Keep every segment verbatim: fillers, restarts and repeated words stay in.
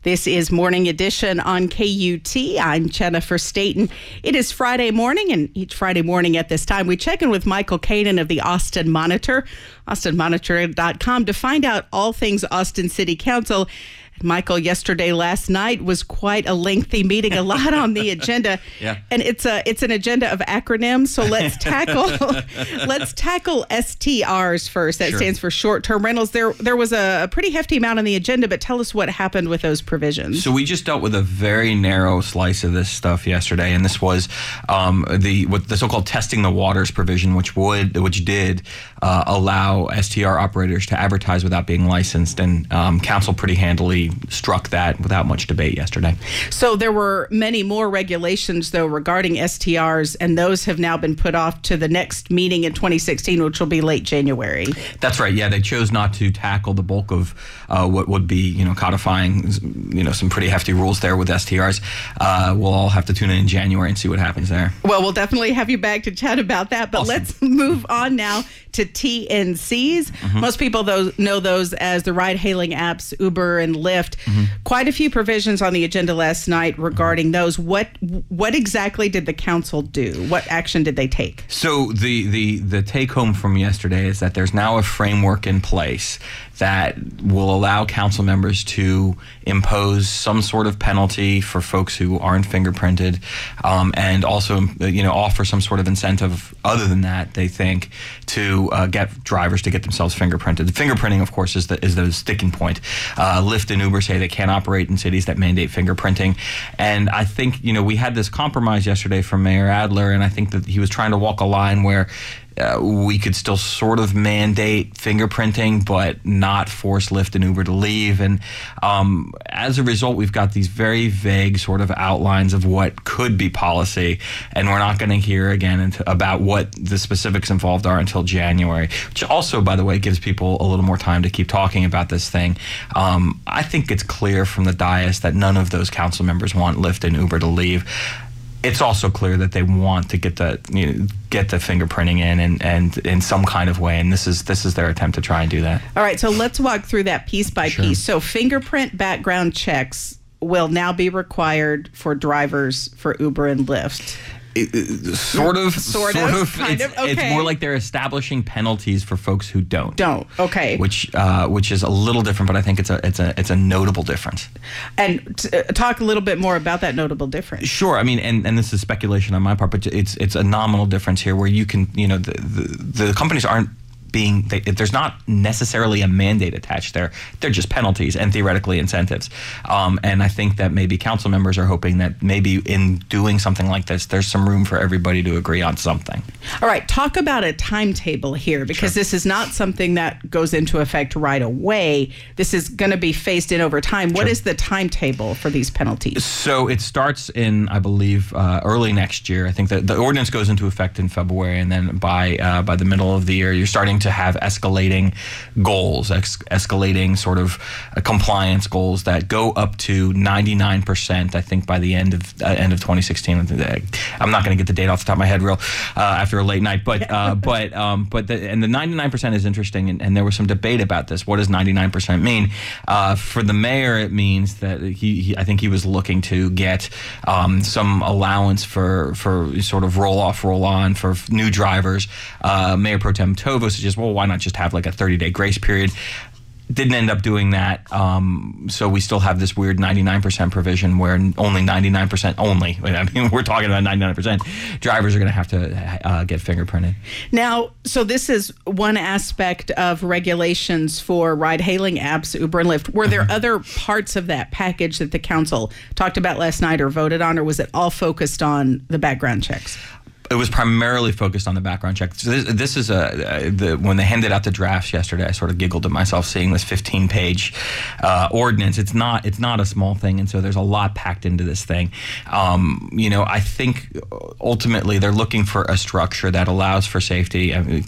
This is Morning Edition on K U T. I'm Jennifer Staten. It is Friday morning, and each Friday morning at this time, we check in with Michael Caden of the Austin Monitor, austin monitor dot com, to find out all things Austin City Council. Michael, yesterday, last night was quite a lengthy meeting, a lot on the agenda. Yeah. And it's a it's an agenda of acronyms. So let's tackle let's tackle S T Rs first. That Sure. stands for short-term rentals. There there was a, a pretty hefty amount on the agenda, but tell us what happened with those provisions. So we just dealt with a very narrow slice of this stuff yesterday, and this was um, the what the so-called testing the waters provision, which would which did uh, allow S T R operators to advertise without being licensed, and um, council pretty handily struck that without much debate yesterday. So there were many more regulations, though, regarding S T Rs, and those have now been put off to the next meeting in twenty sixteen, which will be late January. That's right. Yeah, they chose not to tackle the bulk of uh, what would be, you know, codifying, you know, some pretty hefty rules there with S T Rs. Uh, we'll all have to tune in in January and see what happens there. Well, we'll definitely have you back to chat about that, but Awesome. Let's move on now to T N Cs. Mm-hmm. Most people those know those as the ride-hailing apps, Uber and Lyft. Mm-hmm. Quite a few provisions on the agenda last night regarding mm-hmm. those. What what exactly did the council do? What action did they take? So the, the, the take-home from yesterday is that there's now a framework in place that will allow council members to impose some sort of penalty for folks who aren't fingerprinted, um, and also, you know, offer some sort of incentive other than that, they think, to uh, get drivers to get themselves fingerprinted. The fingerprinting, of course, is the, is the sticking point. Uh, Lyft and Uber say they can't operate in cities that mandate fingerprinting. And I think, you know, we had this compromise yesterday from Mayor Adler, and I think that he was trying to walk a line where Uh, we could still sort of mandate fingerprinting, but not force Lyft and Uber to leave. And um, as a result, we've got these very vague sort of outlines of what could be policy. And we're not going to hear again into, about what the specifics involved are until January, which also, by the way, gives people a little more time to keep talking about this thing. Um, I think it's clear from the dais that none of those council members want Lyft and Uber to leave. It's also clear that they want to get the you know, get the fingerprinting in and, and in some kind of way, and this is this is their attempt to try and do that. All right, so let's walk through that piece by Sure. piece. So fingerprint background checks will now be required for drivers for Uber and Lyft. It, it, sort of, sort, sort of, of. kind it's, of. Okay. It's more like they're establishing penalties for folks who don't. Don't. Okay. Which, uh, which is a little different, but I think it's a, it's a, it's a notable difference. And t- talk a little bit more about that notable difference. Sure. I mean, and, and this is speculation on my part, but it's, it's a nominal difference here, where you can, you know, the, the, the companies aren't being, they, there's not necessarily a mandate attached there. They're just penalties and theoretically incentives. Um, and I think that maybe council members are hoping that maybe in doing something like this, there's some room for everybody to agree on something. All right, talk about a timetable here, because Sure. this is not something that goes into effect right away. This is going to be phased in over time. What Sure. is the timetable for these penalties? So it starts in, I believe, uh, early next year. I think that the ordinance goes into effect in February, and then by uh, by the middle of the year, you're starting to have escalating goals, ex- escalating sort of uh, compliance goals that go up to ninety-nine percent. I think by the end of uh, end of twenty sixteen. I'm not going to get the date off the top of my head real uh, after a late night, but uh, but um, but the, and the ninety-nine percent is interesting, and, and there was some debate about this. What does ninety-nine percent mean? Uh, for the mayor, it means that he, he I think he was looking to get um, some allowance for for sort of roll off, roll on for new drivers. Uh, Mayor Pro Tem Tovo suggests, well, why not just have like a thirty-day grace period? Didn't end up doing that, um, so we still have this weird ninety-nine percent provision where only ninety-nine percent, only, I mean, we're talking about ninety-nine percent, drivers are going to have to uh, get fingerprinted. Now, so this is one aspect of regulations for ride-hailing apps, Uber and Lyft. Were there mm-hmm. other parts of that package that the council talked about last night or voted on, or was it all focused on the background checks? It was primarily focused on the background check. So this, this is a uh, the when they handed out the drafts yesterday, I sort of giggled at myself seeing this fifteen-page uh, ordinance. It's not it's not a small thing, and so there's a lot packed into this thing. Um, you know, I think ultimately they're looking for a structure that allows for safety. I mean, Kate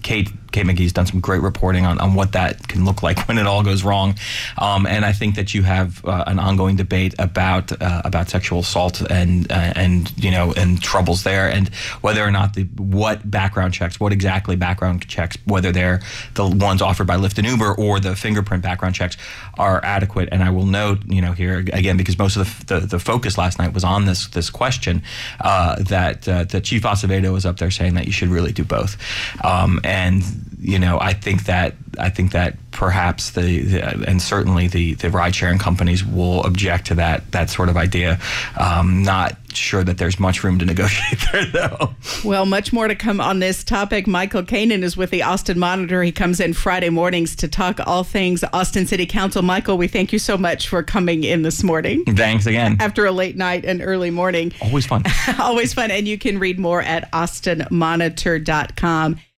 Kate McGee's done some great reporting on, on what that can look like when it all goes wrong. Um, and I think that you have uh, an ongoing debate about uh, about sexual assault and uh, and you know and troubles there, and whether or not the what background checks, what exactly background checks, whether they're the ones offered by Lyft and Uber or the fingerprint background checks are adequate. And I will note, you know, here again, because most of the the, the focus last night was on this this question, uh, that uh, that Chief Acevedo was up there saying that you should really do both, um, and you know, I think that I think that perhaps the, the and certainly the the ride sharing companies will object to that that sort of idea. Um, not sure that there's much room to negotiate there, though. Well, much more to come on this topic. Michael Kanan is with the Austin Monitor. He comes in Friday mornings to talk all things Austin City Council. Michael, we thank you so much for coming in this morning. Thanks again. After a late night and early morning. Always fun. Always fun. And you can read more at austin monitor dot com.